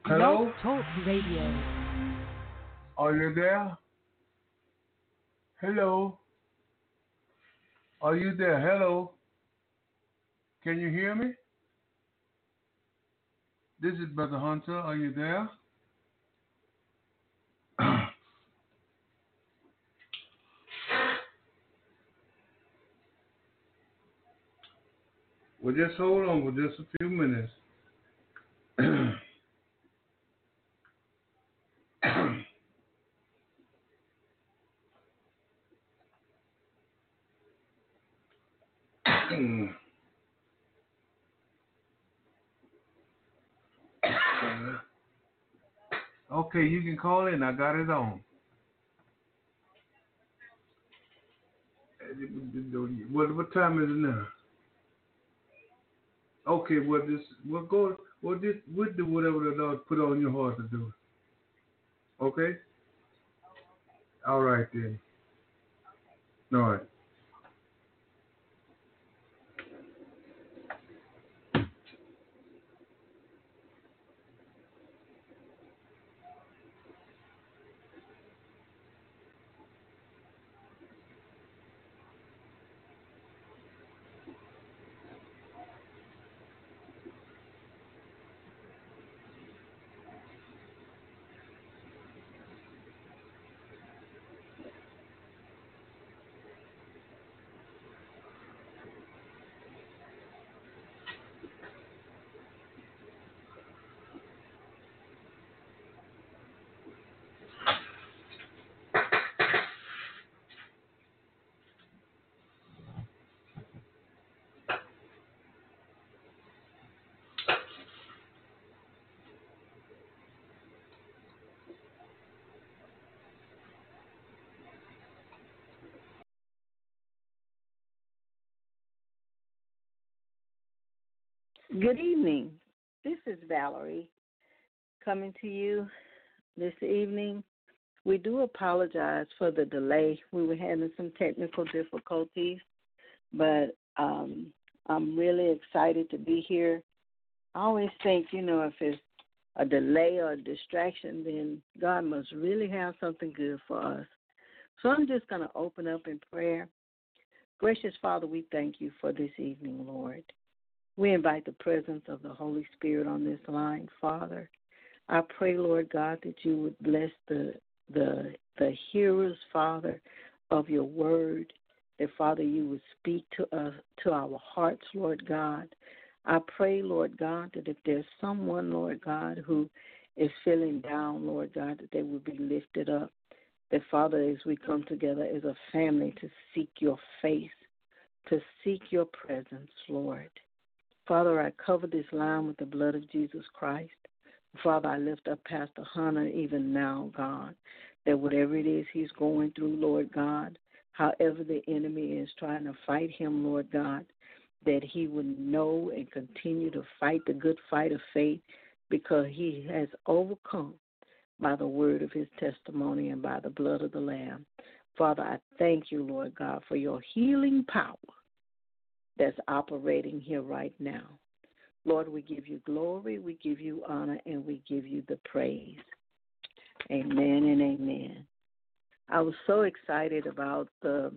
Blog Hello? Talk Radio. Are you there? Hello? Are you there? Hello? Can you hear me? This is Brother Hunter. Are you there? Well, just hold on for just a few minutes. Okay, you can call in. I got it on. What time is it now? Okay, we'll do whatever the Lord put on your heart to do. Okay? All right then. All right. Good evening. This is Valerie coming to you this evening. We do apologize for the delay. We were having some technical difficulties, but I'm really excited to be here. I always think, if it's a delay or a distraction, then God must really have something good for us. So I'm just going to open up in prayer. Gracious Father, we thank you for this evening, Lord. We invite the presence of the Holy Spirit on this line, Father. I pray, Lord God, that you would bless the hearers, Father, of your word, that, Father, you would speak to us, to our hearts, Lord God. I pray, Lord God, that if there's someone, Lord God, who is feeling down, Lord God, that they will be lifted up. That, Father, as we come together as a family to seek your face, to seek your presence, Lord. Father, I cover this line with the blood of Jesus Christ. Father, I lift up Pastor Hunter even now, God, that whatever it is he's going through, Lord God, however the enemy is trying to fight him, Lord God, that he would know and continue to fight the good fight of faith because he has overcome by the word of his testimony and by the blood of the Lamb. Father, I thank you, Lord God, for your healing power that's operating here right now. Lord, we give you glory, we give you honor, and we give you the praise. Amen and amen. I was so excited about the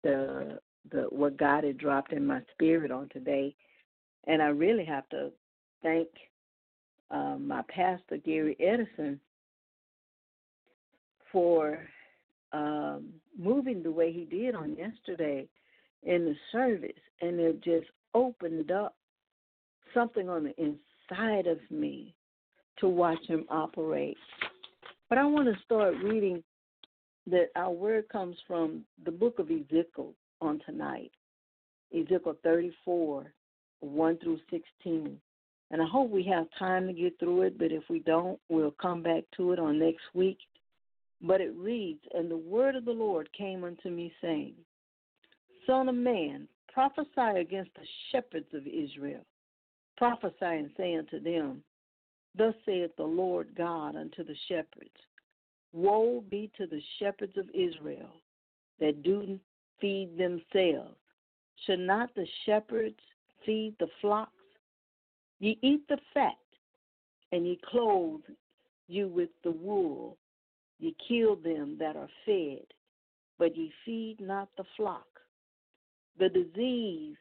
what God had dropped in my spirit on today, and I really have to thank my pastor, Gary Edison, for moving the way he did on yesterday in the service, and it just opened up something on the inside of me to watch him operate. But I want to start reading that our word comes from the book of Ezekiel on tonight, Ezekiel 34, 1 through 16. And I hope we have time to get through it, but if we don't, we'll come back to it on next week. But it reads, "And the word of the Lord came unto me, saying, Son of man, prophesy against the shepherds of Israel. Prophesy and say unto them, Thus saith the Lord God unto the shepherds, Woe be to the shepherds of Israel that do feed themselves. Should not the shepherds feed the flocks? Ye eat the fat, and ye clothe you with the wool. Ye kill them that are fed, but ye feed not the flock. The disease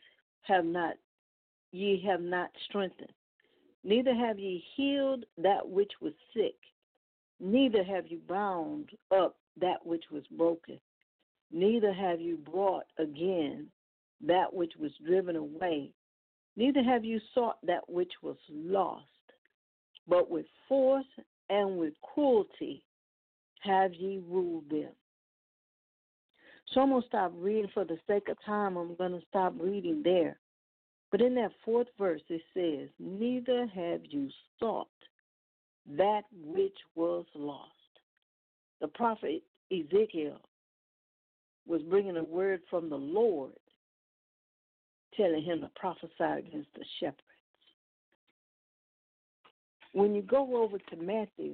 ye have not strengthened, neither have ye healed that which was sick, neither have you bound up that which was broken, neither have you brought again that which was driven away, neither have you sought that which was lost, but with force and with cruelty have ye ruled them. So I'm going to stop reading for the sake of time. I'm going to stop reading there. But in that fourth verse, it says, neither have you sought that which was lost. The prophet Ezekiel was bringing a word from the Lord, telling him to prophesy against the shepherds. When you go over to Matthew,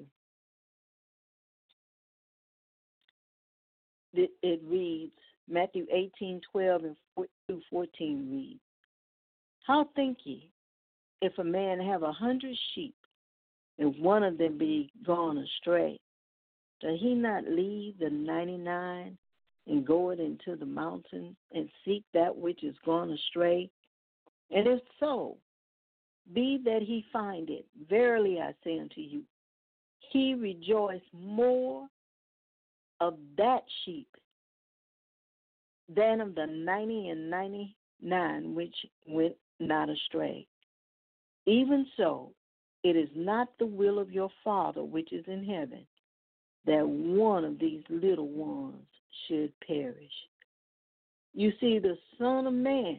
it reads, Matthew 18:12 and through 14 reads, how think ye, if a man have 100 sheep, and one of them be gone astray, does he not leave the 99 and go it into the mountain and seek that which is gone astray? And if so, be that he find it. Verily I say unto you, he rejoiced more of that sheep than of the 90 and 99 which went not astray. Even so, it is not the will of your Father which is in heaven that one of these little ones should perish. You see, the Son of Man,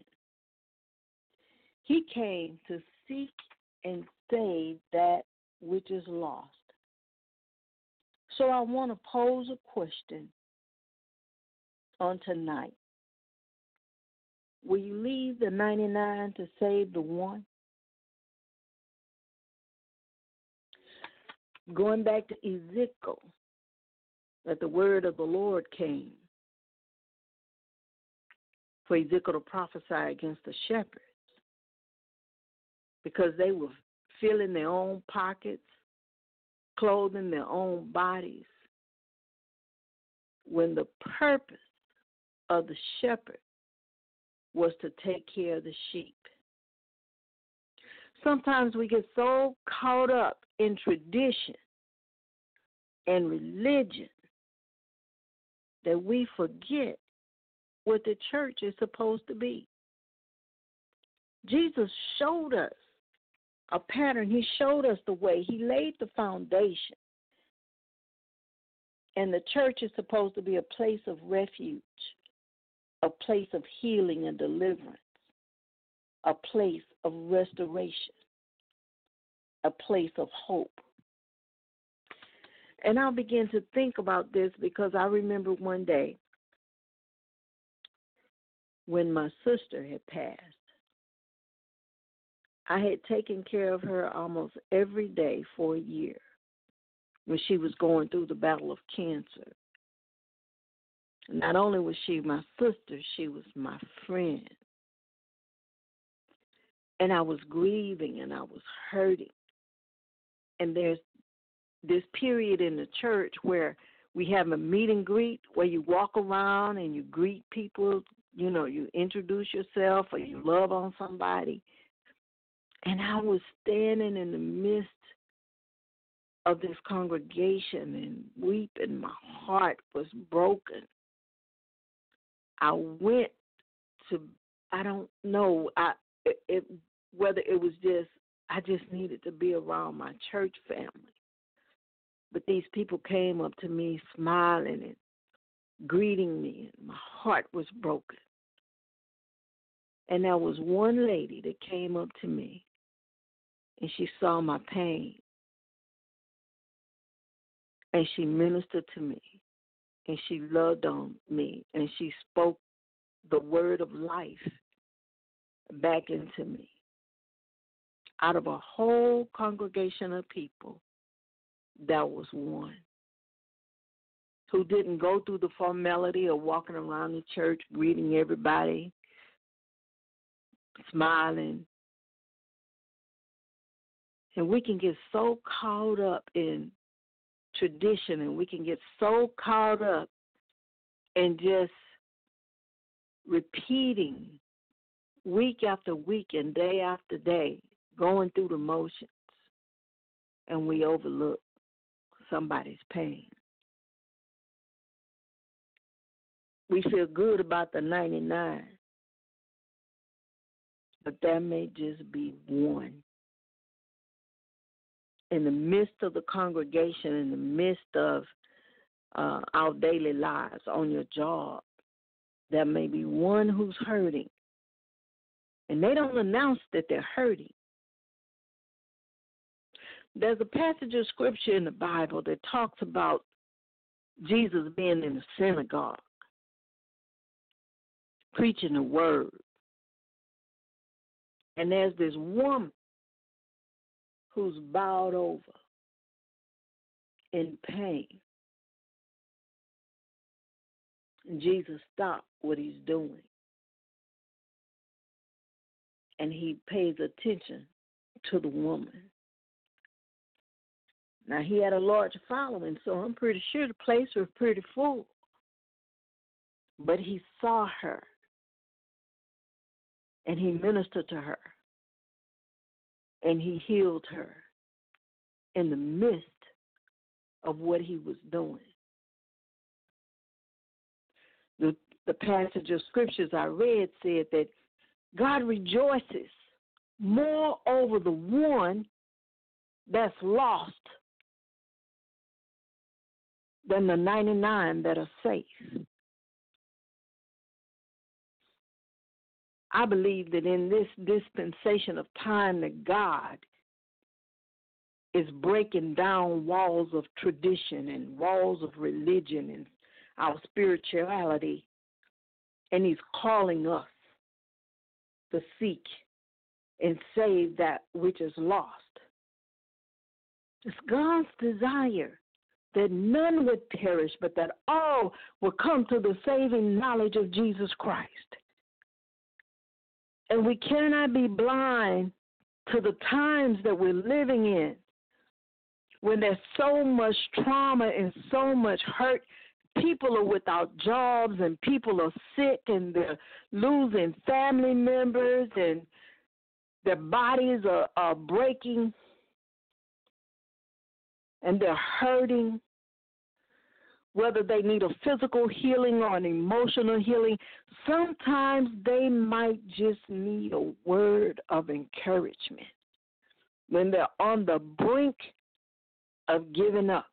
he came to seek and save that which is lost. So I want to pose a question on tonight. Will you leave the 99 to save the one? Going back to Ezekiel, that the word of the Lord came for Ezekiel to prophesy against the shepherds because they were filling their own pockets, clothing their own bodies, when the purpose of the shepherd was to take care of the sheep. Sometimes we get so caught up in tradition and religion that we forget what the church is supposed to be. Jesus showed us a pattern. He showed us the way. He laid the foundation. And the church is supposed to be a place of refuge, a place of healing and deliverance, a place of restoration, a place of hope. And I'll begin to think about this because I remember one day when my sister had passed. I had taken care of her almost every day for a year when she was going through the battle of cancer. Not only was she my sister, she was my friend. And I was grieving and I was hurting. And there's this period in the church where we have a meet and greet where you walk around and you greet people, you know, you introduce yourself or you love on somebody. And I was standing in the midst of this congregation and weeping. My heart was broken. I went to, I don't know whether it was just, I just needed to be around my church family. But these people came up to me smiling and greeting me, and my heart was broken. And there was one lady that came up to me, and she saw my pain, and she ministered to me, and she loved on me, and she spoke the word of life back into me. Out of a whole congregation of people, that was one who didn't go through the formality of walking around the church, greeting everybody, smiling. And we can get so caught up in tradition, and we can get so caught up in just repeating week after week and day after day, going through the motions, and we overlook somebody's pain. We feel good about the 99, but there may just be one. In the midst of the congregation, in the midst of our daily lives, on your job, there may be one who's hurting. And they don't announce that they're hurting. There's a passage of scripture in the Bible that talks about Jesus being in the synagogue, preaching the word. And there's this woman who's bowed over in pain. And Jesus stopped what he's doing. And he pays attention to the woman. Now, he had a large following, so I'm pretty sure the place was pretty full. But he saw her, and he ministered to her, and he healed her in the midst of what he was doing. The passage of scriptures I read said that God rejoices more over the one that's lost than the 99 that are safe. I believe that in this dispensation of time that God is breaking down walls of tradition and walls of religion and our spirituality, and he's calling us to seek and save that which is lost. It's God's desire that none would perish, but that all will come to the saving knowledge of Jesus Christ. And we cannot be blind to the times that we're living in, when there's so much trauma and so much hurt. People are without jobs, and people are sick, and they're losing family members, and their bodies are breaking, and they're hurting. Whether they need a physical healing or an emotional healing, sometimes they might just need a word of encouragement when they're on the brink of giving up.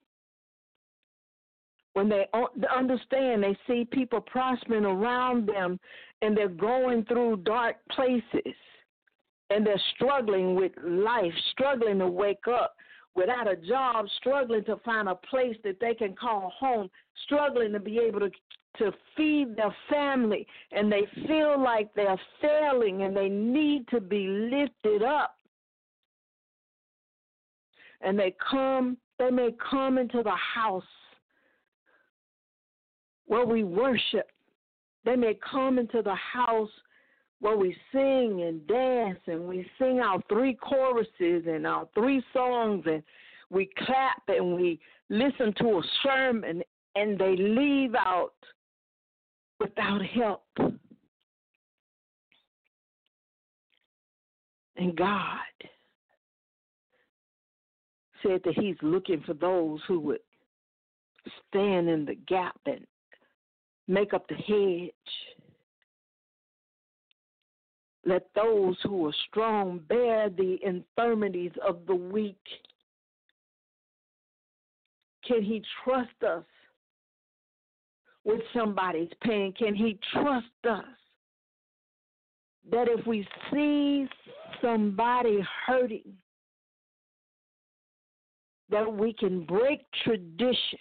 When they understand, they see people prospering around them, and they're going through dark places, and they're struggling with life, struggling to wake up, without a job, struggling to find a place that they can call home, struggling to be able to feed their family, and they feel like they're failing and they need to be lifted up. And they may come into the house where we worship. They may come into the house where we sing and dance, and we sing our 3 choruses and our 3 songs, and we clap and we listen to a sermon, and they leave out without help. And God said that he's looking for those who would stand in the gap and make up the hedge. Let those who are strong bear the infirmities of the weak. Can he trust us with somebody's pain? Can he trust us that if we see somebody hurting, that we can break tradition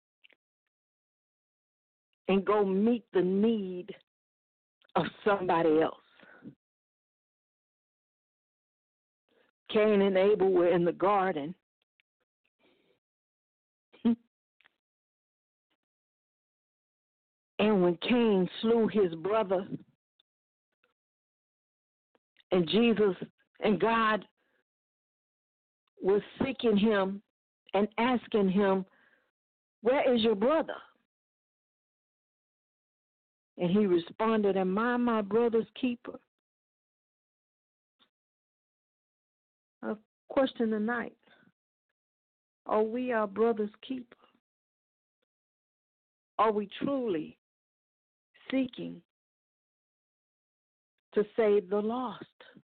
and go meet the need of somebody else? Cain and Abel were in the garden. And when Cain slew his brother, and Jesus and God was seeking him and asking him, "Where is your brother?" And he responded, "Am I my brother's keeper?" A question tonight. Are we our brother's keeper? Are we truly seeking to save the lost?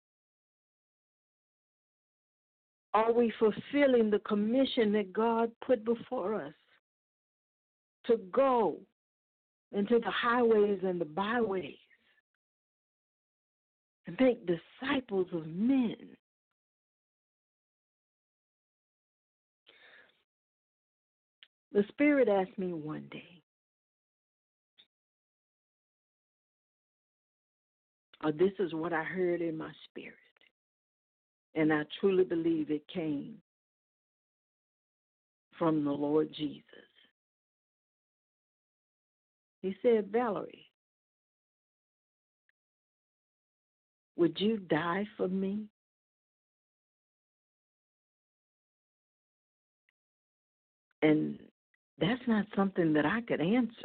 Are we fulfilling the commission that God put before us to go into the highways and the byways and make disciples of men? The Spirit asked me one day, this is what I heard in my spirit, and I truly believe it came from the Lord Jesus. He said, "Valerie, would you die for me?" And that's not something that I could answer.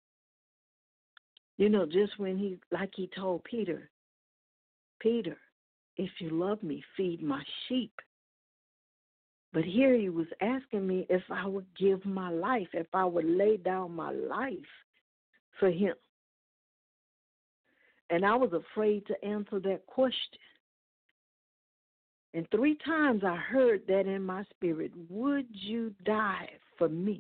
You know, just when he told Peter, "Peter, if you love me, feed my sheep." But here he was asking me if I would give my life, if I would lay down my life for him. And I was afraid to answer that question. And 3 times I heard that in my spirit, "Would you die for me?"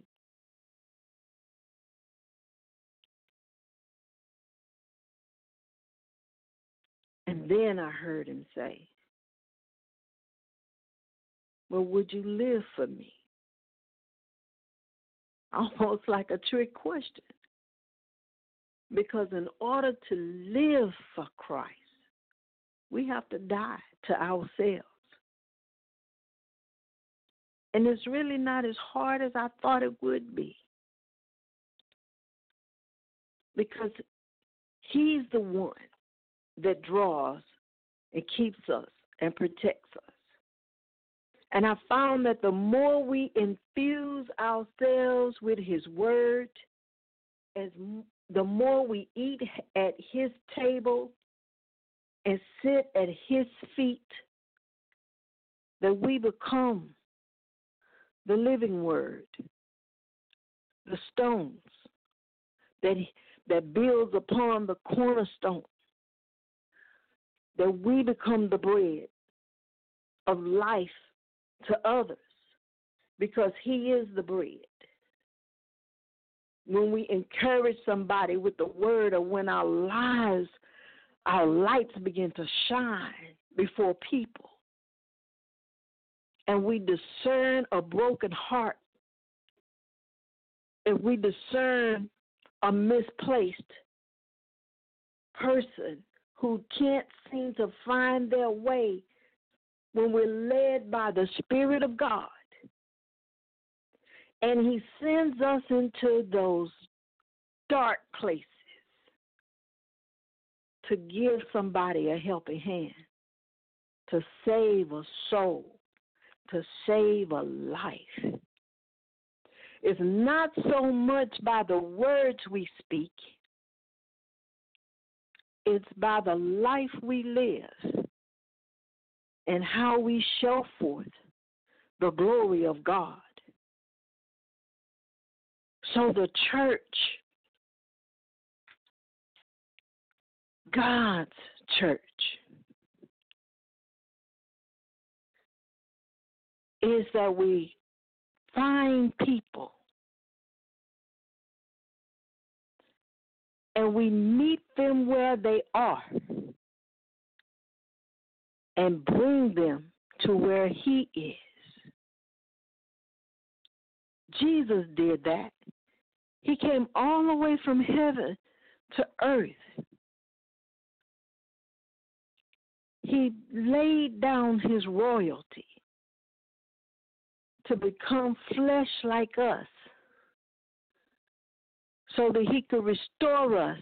And then I heard him say, "Well, would you live for me?" Almost like a trick question. Because in order to live for Christ, we have to die to ourselves. And it's really not as hard as I thought it would be. Because he's the one that draws and keeps us and protects us. And I found that the more we infuse ourselves with his word, the more we eat at his table and sit at his feet, that we become the living word, the stones that builds upon the cornerstone, that we become the bread of life to others, because he is the bread. When we encourage somebody with the word, or when our lights begin to shine before people, and we discern a broken heart, if we discern a misplaced person who can't seem to find their way, when we're led by the Spirit of God, and he sends us into those dark places to give somebody a helping hand, to save a soul, to save a life. It's not so much by the words we speak, it's by the life we live and how we show forth the glory of God. So the church, God's church, is that we find people and we meet them where they are and bring them to where he is. Jesus did that. He came all the way from heaven to earth. He laid down his royalty to become flesh like us so that he could restore us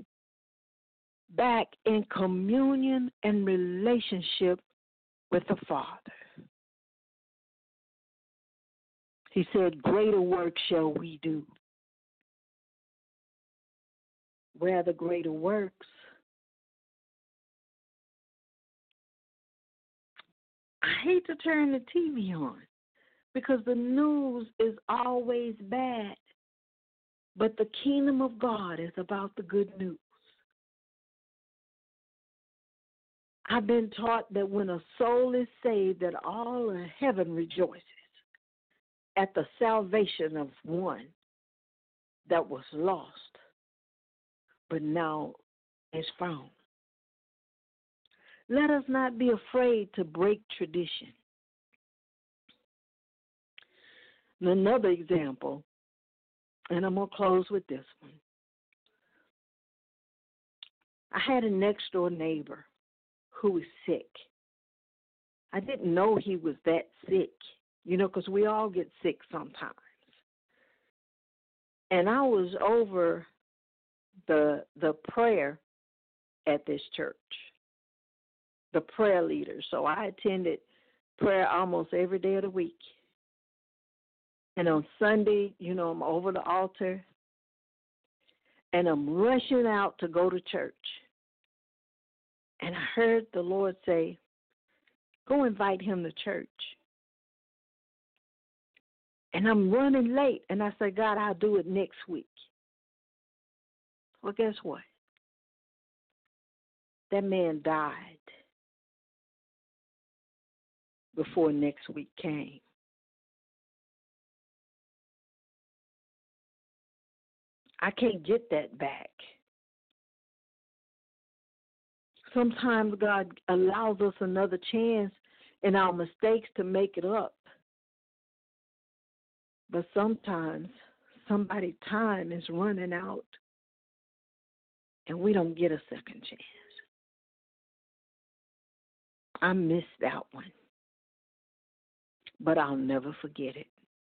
back in communion and relationship with the Father. He said, greater work shall we do. Where are the greater works? I hate to turn the TV on because the news is always bad. But the kingdom of God is about the good news. I've been taught that when a soul is saved, that all of heaven rejoices at the salvation of one that was lost, but now is found. Let us not be afraid to break tradition. And another example, and I'm going to close with this one. I had a next door neighbor who was sick. I didn't know he was that sick, because we all get sick sometimes. And I was over the prayer at this church, the prayer leader. So I attended prayer almost every day of the week. And on Sunday, I'm over the altar, and I'm rushing out to go to church. And I heard the Lord say, go invite him to church. And I'm running late, and I said, God, I'll do it next week. Well, guess what? That man died before next week came. I can't get that back. Sometimes God allows us another chance in our mistakes to make it up. But sometimes somebody's time is running out, and we don't get a second chance. I missed that one, but I'll never forget it.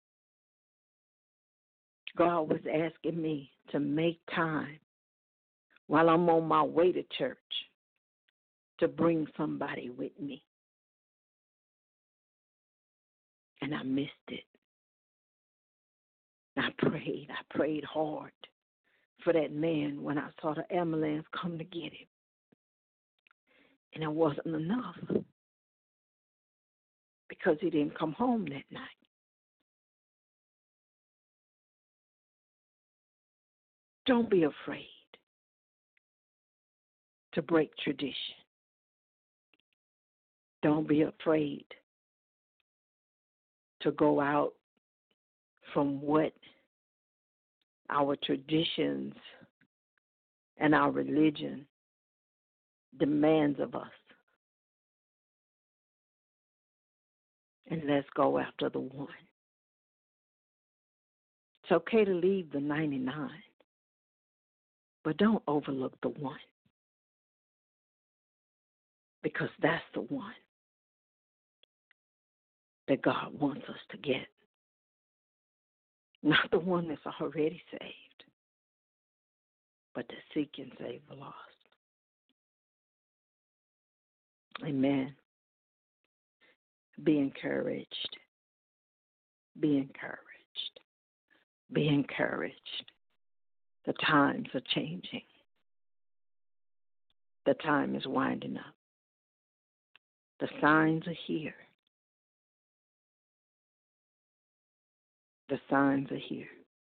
God was asking me to make time while I'm on my way to church to bring somebody with me. And I missed it. I prayed hard for that man when I saw the ambulance come to get him. And it wasn't enough because he didn't come home that night. Don't be afraid to break tradition. Don't be afraid to go out from what our traditions and our religion demands of us. And let's go after the one. It's okay to leave the 99, but don't overlook the one, because that's the one that God wants us to get. Not the one that's already saved, but to seek and save the lost. Amen. Be encouraged. Be encouraged. Be encouraged. The times are changing. The time is winding up. The signs are here. The signs are here.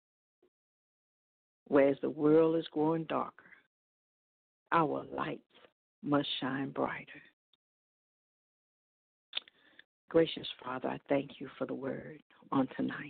Whereas the world is growing darker, our lights must shine brighter. Gracious Father, I thank you for the word on tonight.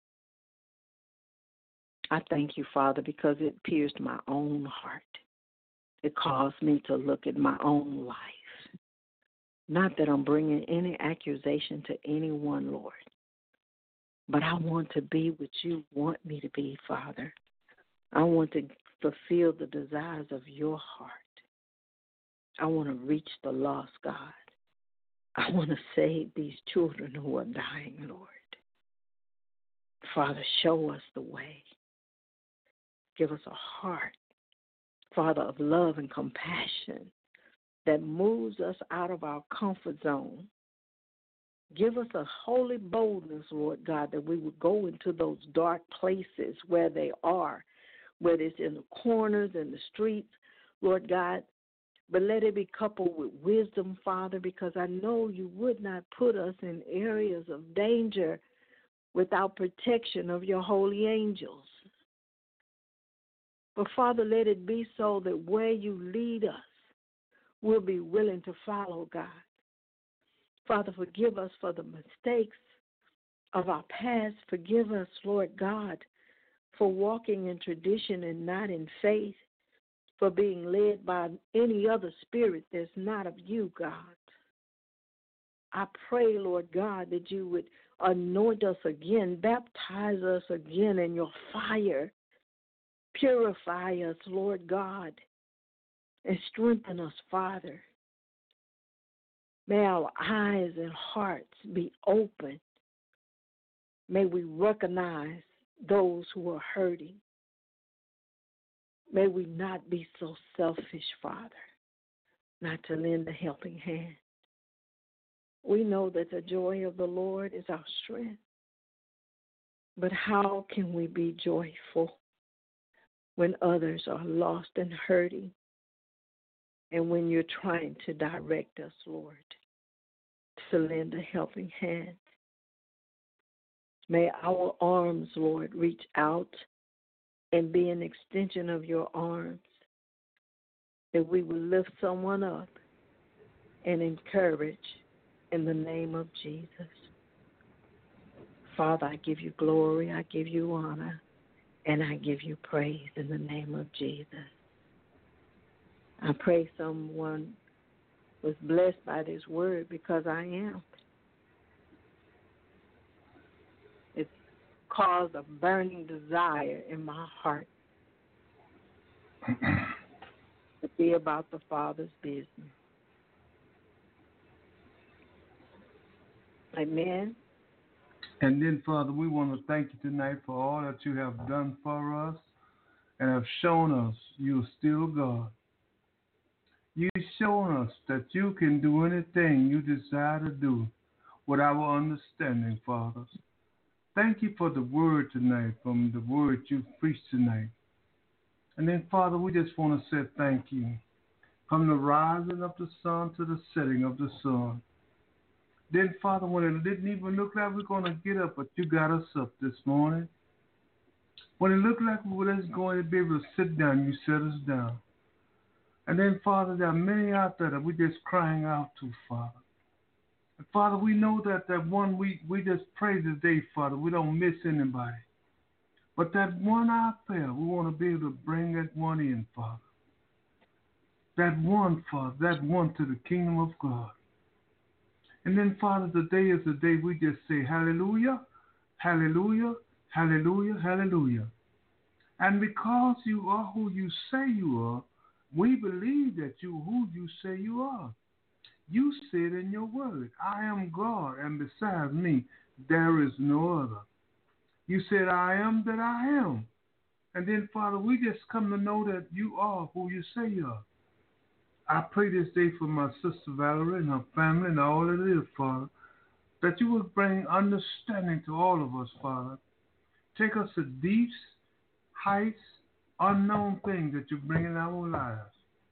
I thank you, Father, because it pierced my own heart. It caused me to look at my own life. Not that I'm bringing any accusation to anyone, Lord, but I want to be what you want me to be, Father. I want to fulfill the desires of your heart. I want to reach the lost, God. I want to save these children who are dying, Lord. Father, show us the way. Give us a heart, Father, of love and compassion that moves us out of our comfort zone Give us a holy boldness, Lord God, that we would go into those dark places where they are, whether it's in the corners, in the streets, Lord God. But let it be coupled with wisdom, Father, because I know you would not put us in areas of danger without protection of your holy angels. But, Father, let it be so that where you lead us, we'll be willing to follow, God. Father, forgive us for the mistakes of our past. Forgive us, Lord God, for walking in tradition and not in faith, for being led by any other spirit that's not of you, God. I pray, Lord God, that you would anoint us again, baptize us again in your fire, purify us, Lord God, and strengthen us, Father. May our eyes and hearts be open. May we recognize those who are hurting. May we not be so selfish, Father, not to lend a helping hand. We know that the joy of the Lord is our strength. But how can we be joyful when others are lost and hurting, and when you're trying to direct us, Lord, to lend a helping hand? May our arms, Lord, reach out and be an extension of your arms, that we will lift someone up and encourage in the name of Jesus. Father, I give you glory, I give you honor, and I give you praise in the name of Jesus. I pray someone was blessed by this word, because I am. It's caused a burning desire in my heart to be about the Father's business. Amen. And then, Father, we want to thank you tonight for all that you have done for us and have shown us you're still God. You've shown us that you can do anything you desire to do with our understanding, Father. Thank you for the word tonight, from the word you preached tonight. And then, Father, we just want to say thank you. From the rising of the sun to the setting of the sun. Then, Father, when it didn't even look like we're going to get up, but you got us up this morning. When it looked like we were just going to be able to sit down, you set us down. And then, Father, there are many out there that we're just crying out to, Father. And, Father, we know that one we just pray today, Father. We don't miss anybody. But that one out there, we want to be able to bring that one in, Father. That one, Father, that one to the kingdom of God. And then, Father, today is the day we just say hallelujah, hallelujah, hallelujah, hallelujah. And because you are who you say you are, we believe that you who you say you are. You said in your word, I am God, and besides me, there is no other. You said, I am that I am. And then, Father, we just come to know that you are who you say you are. I pray this day for my sister Valerie and her family and all it is, Father, that you would bring understanding to all of us, Father. Take us to deeps, heights, unknown things that you bring in our lives.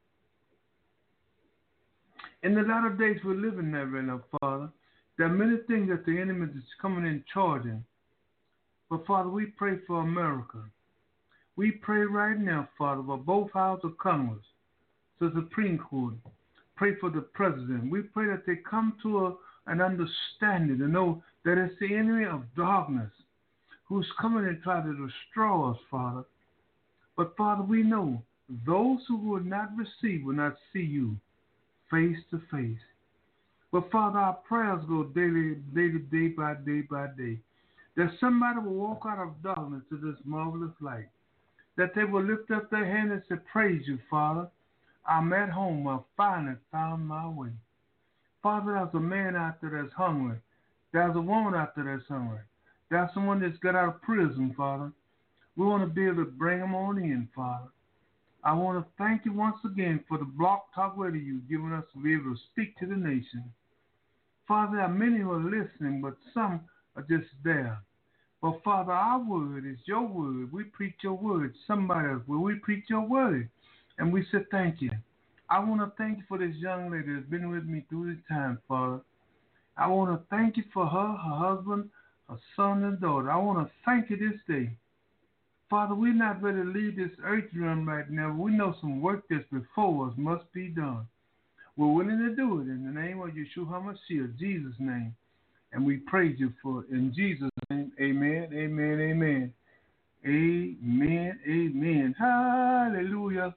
In the latter days we're living there right now, Father, there are many things that the enemy is coming in charging. But, Father, we pray for America. We pray right now, Father, for both houses of Congress, the Supreme Court. Pray for the president. We pray that they come to an understanding to know that it's the enemy of darkness who's coming and trying to destroy us, Father. But, Father, we know those who will not receive will not see you face to face. But, Father, our prayers go daily, day by day by day. That somebody will walk out of darkness to this marvelous light. That they will lift up their hand and say, praise you, Father. I'm at home. I finally found my way. Father, there's a man out there that's hungry. There's a woman out there that's hungry. There's someone that's got out of prison, Father. We want to be able to bring them on in, Father. I want to thank you once again for the Blog Talk Radio you've given us to be able to speak to the nation. Father, there are many who are listening, but some are just there. But Father, our word is your word. We preach your word. Somebody else, will we preach your word? And we say thank you. I want to thank you for this young lady that's been with me through this time, Father. I want to thank you for her husband, her son, and daughter. I want to thank you this day. Father, we're not ready to leave this earth realm right now. We know some work that's before us must be done. We're willing to do it in the name of Yeshua HaMashiach, Jesus' name. And we praise you for it. In Jesus' name, amen, amen, amen. Amen, amen. Hallelujah.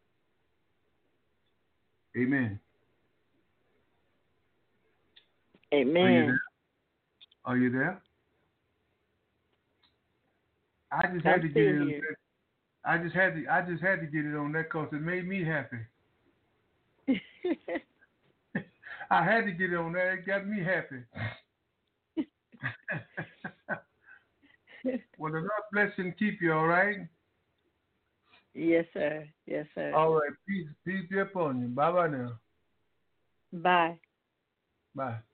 Amen. Amen. Are you there? Are you there? I just had to get it on that. I just had to get it on that because it made me happy. I had to get it on that. It got me happy. Well, the Lord bless you and keep you, all right? Yes, sir. Yes, sir. All right. Peace be upon you. Bye-bye now. Bye. Bye.